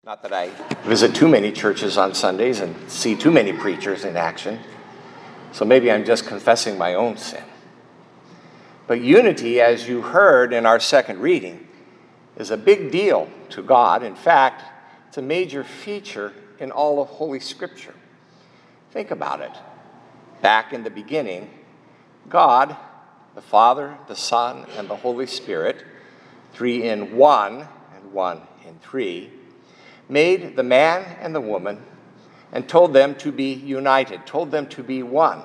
Not that I visit too many churches on Sundays and see too many preachers in action, so maybe I'm just confessing my own sin. But unity, as you heard in our second reading, is a big deal to God. In fact, it's a major feature in all of Holy Scripture. Think about it. Back in the beginning, God, the Father, the Son, and the Holy Spirit, three in one and one in three, made the man and the woman and told them to be united, told them to be one.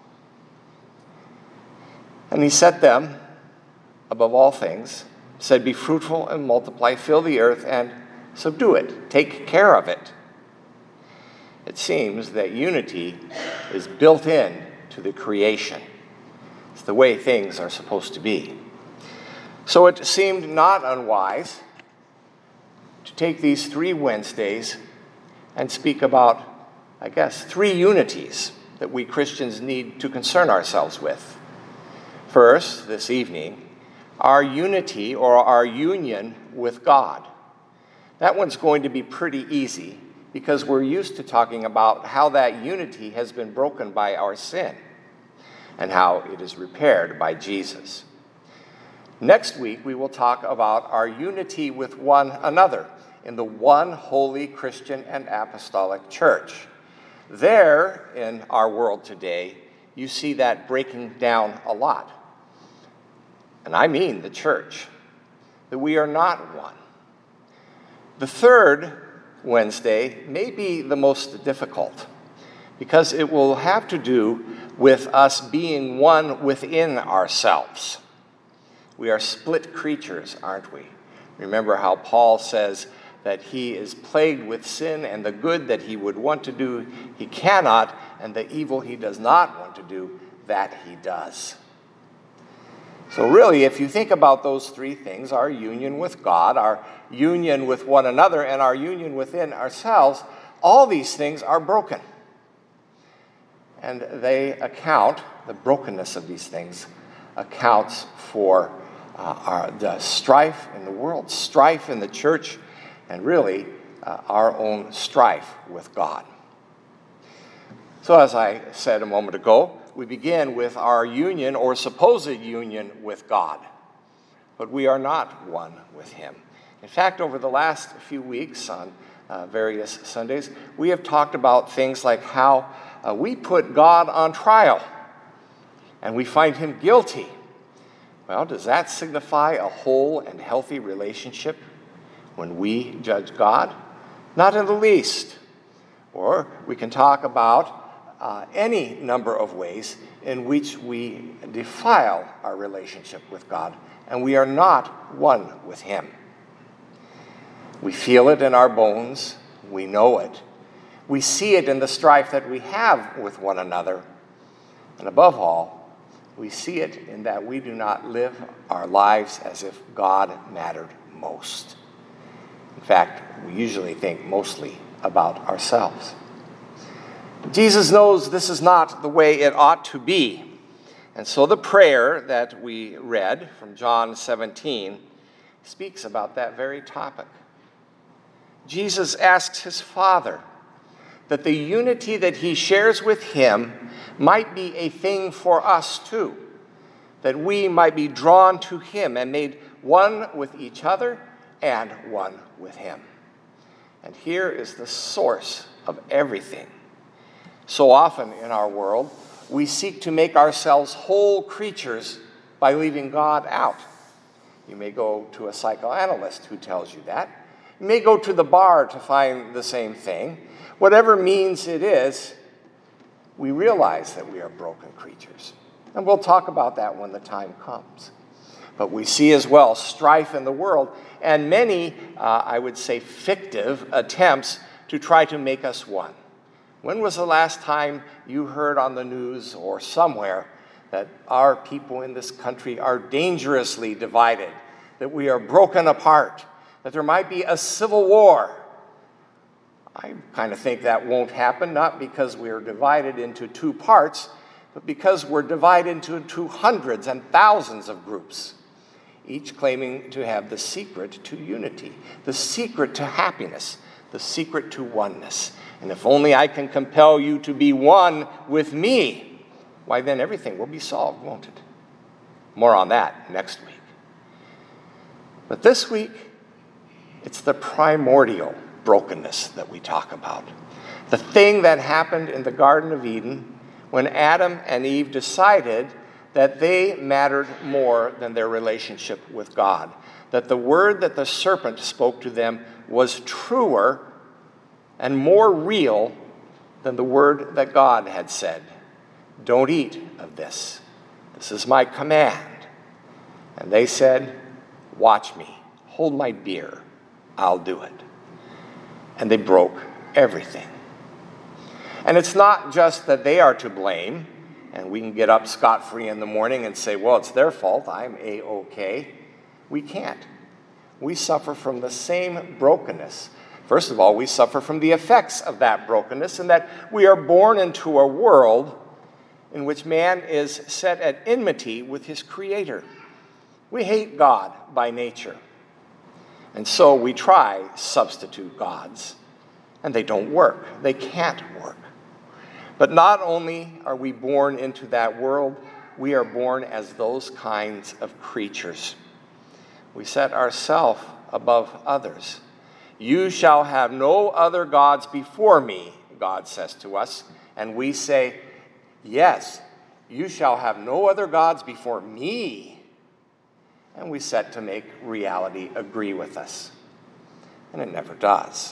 And he set them above all things, said, "Be fruitful and multiply, fill the earth and subdue it, take care of it." It seems that unity is built in to the creation. It's the way things are supposed to be. So it seemed not unwise to take these 3 Wednesdays and speak about, I guess, 3 unities that we Christians need to concern ourselves with. First, this evening, our unity or our union with God. That one's going to be pretty easy because we're used to talking about how that unity has been broken by our sin and how it is repaired by Jesus. Next week, we will talk about our unity with one another in the one holy Christian and apostolic church. There, in our world today, you see that breaking down a lot. And I mean the church, that we are not one. The third Wednesday may be the most difficult because it will have to do with us being one within ourselves. We are split creatures, aren't we? Remember how Paul says that he is plagued with sin, and the good that he would want to do, he cannot, and the evil he does not want to do, that he does. So really, if you think about those 3 things, our union with God, our union with one another, and our union within ourselves, all these things are broken. And they account, the brokenness of these things accounts for the strife in the world, strife in the church, and really our own strife with God. So as I said a moment ago, we begin with our union or supposed union with God, but we are not one with him. In fact, over the last few weeks on various Sundays, we have talked about things like how we put God on trial and we find him guilty. Well, does that signify a whole and healthy relationship when we judge God? Not in the least. Or we can talk about any number of ways in which we defile our relationship with God, and we are not one with him. We feel it in our bones. We know it. We see it in the strife that we have with one another. And above all, we see it in that we do not live our lives as if God mattered most. In fact, we usually think mostly about ourselves. Jesus knows this is not the way it ought to be. And so the prayer that we read from John 17 speaks about that very topic. Jesus asks his Father that the unity that he shares with him might be a thing for us too, that we might be drawn to him and made one with each other and one with him. And here is the source of everything. So often in our world, we seek to make ourselves whole creatures by leaving God out. You may go to a psychoanalyst who tells you that. You may go to the bar to find the same thing. Whatever means it is, we realize that we are broken creatures. And we'll talk about that when the time comes. But we see as well strife in the world and many, I would say, fictive attempts to try to make us one. When was the last time you heard on the news or somewhere that our people in this country are dangerously divided, that we are broken apart, that there might be a civil war? I kind of think that won't happen, not because we are divided into 2 parts, but because we're divided into hundreds and thousands of groups, each claiming to have the secret to unity, the secret to happiness, the secret to oneness. And if only I can compel you to be one with me, why then everything will be solved, won't it? More on that next week. But this week, it's the primordial brokenness that we talk about. The thing that happened in the Garden of Eden when Adam and Eve decided that they mattered more than their relationship with God. That the word that the serpent spoke to them was truer and more real than the word that God had said. Don't eat of this. This is my command. And they said, watch me. Hold my beer. I'll do it. And they broke everything. And it's not just that they are to blame, and we can get up scot-free in the morning and say, well, it's their fault. I'm A-OK. We can't. We suffer from the same brokenness. First of all, we suffer from the effects of that brokenness, in that we are born into a world in which man is set at enmity with his Creator. We hate God by nature. And so we try substitute gods, and they don't work. They can't work. But not only are we born into that world, we are born as those kinds of creatures. We set ourselves above others. You shall have no other gods before me, God says to us. And we say, yes, you shall have no other gods before me. And we set to make reality agree with us. And it never does.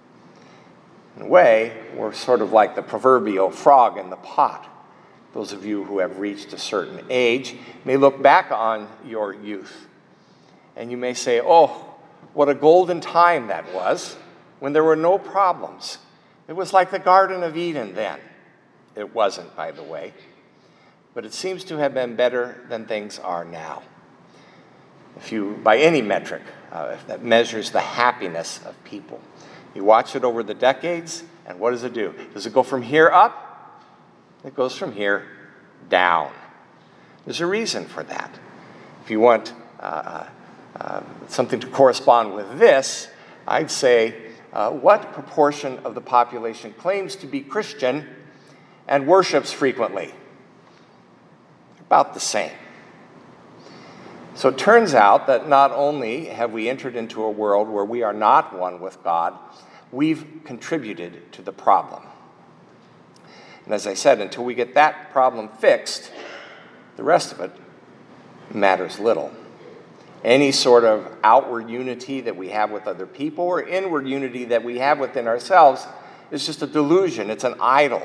In a way, we're sort of like the proverbial frog in the pot. Those of you who have reached a certain age may look back on your youth, and you may say, oh, what a golden time that was, when there were no problems. It was like the Garden of Eden then. It wasn't, by the way. But it seems to have been better than things are now. If you, by any metric that measures the happiness of people, you watch it over the decades, and what does it do? Does it go from here up? It goes from here down. There's a reason for that. If you want something to correspond with this, I'd say, what proportion of the population claims to be Christian and worships frequently? About the same. So it turns out that not only have we entered into a world where we are not one with God, we've contributed to the problem. And as I said, until we get that problem fixed, the rest of it matters little. Any sort of outward unity that we have with other people or inward unity that we have within ourselves is just a delusion. It's an idol.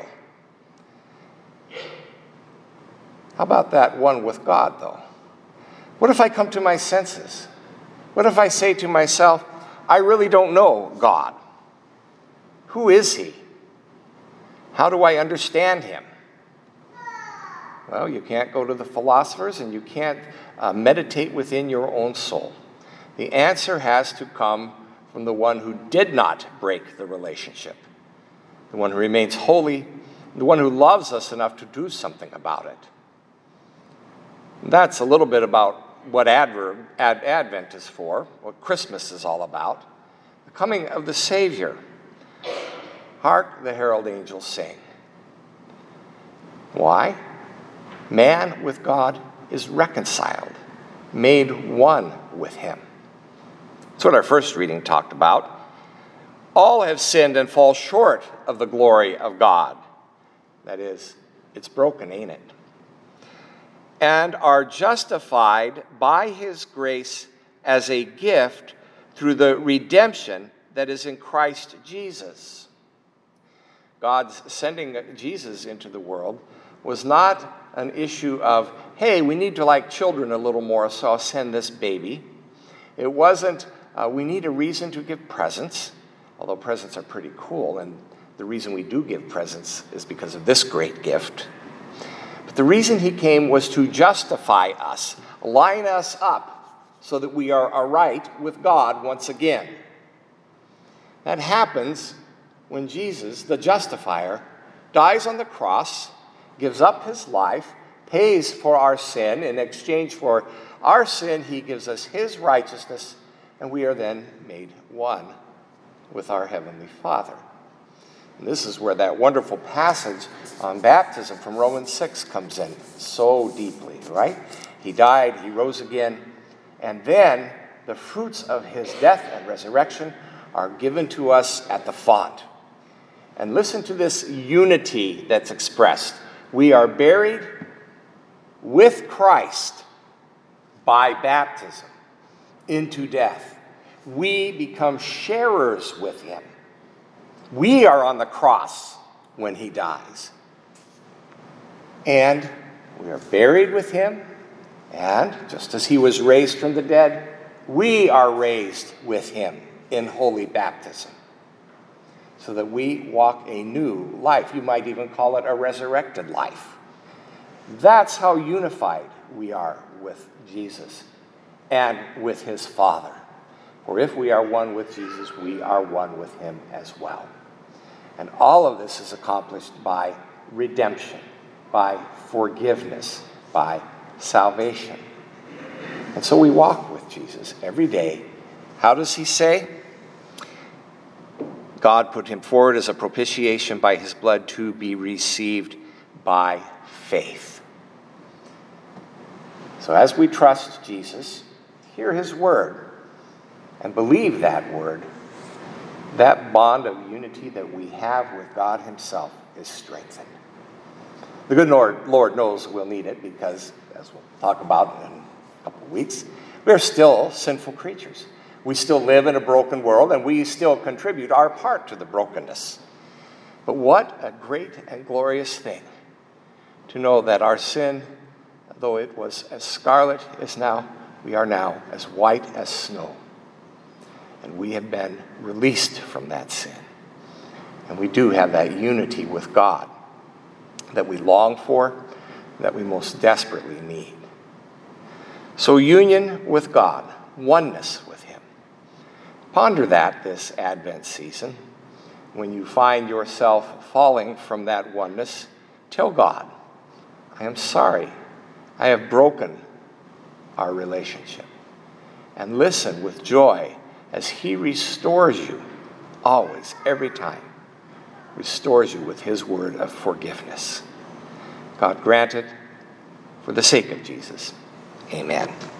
How about that one with God, though? What if I come to my senses? What if I say to myself, I really don't know God? Who is he? How do I understand him? Well, you can't go to the philosophers, and you can't meditate within your own soul. The answer has to come from the one who did not break the relationship, the one who remains holy, the one who loves us enough to do something about it. And that's a little bit about what Advent is for, what Christmas is all about, the coming of the Savior. Hark, the herald angels sing. Why? Man with God is reconciled, made one with him. That's what our first reading talked about. All have sinned and fall short of the glory of God. That is, it's broken, ain't it? And are justified by his grace as a gift through the redemption that is in Christ Jesus. God's sending Jesus into the world was not an issue of, hey, we need to like children a little more, so I'll send this baby. It wasn't, we need a reason to give presents, although presents are pretty cool, and the reason we do give presents is because of this great gift. But the reason he came was to justify us, line us up so that we are aright with God once again. That happens when Jesus, the justifier, dies on the cross, gives up his life, pays for our sin. In exchange for our sin, he gives us his righteousness, and we are then made one with our Heavenly Father. And this is where that wonderful passage on baptism from Romans 6 comes in so deeply, right? He died, he rose again, and then the fruits of his death and resurrection are given to us at the font. And listen to this unity that's expressed. We are buried with Christ by baptism into death. We become sharers with him. We are on the cross when he dies. And we are buried with him. And just as he was raised from the dead, we are raised with him in holy baptism, so that we walk a new life. You might even call it a resurrected life. That's how unified we are with Jesus and with his Father. For if we are one with Jesus, we are one with him as well. And all of this is accomplished by redemption, by forgiveness, by salvation. And so we walk with Jesus every day. How does he say? God put him forward as a propitiation by his blood to be received by faith. So as we trust Jesus, hear his word, and believe that word, that bond of unity that we have with God himself is strengthened. The good Lord knows we'll need it because, as we'll talk about in a couple of weeks, we're still sinful creatures. We still live in a broken world, and we still contribute our part to the brokenness. But what a great and glorious thing to know that our sin, though it was as scarlet as now, we are now as white as snow. And we have been released from that sin. And we do have that unity with God that we long for, that we most desperately need. So union with God, oneness with him. Ponder that this Advent season. When you find yourself falling from that oneness, tell God, I am sorry. I have broken our relationship. And listen with joy as he restores you, always, every time, restores you with his word of forgiveness. God grant it for the sake of Jesus. Amen.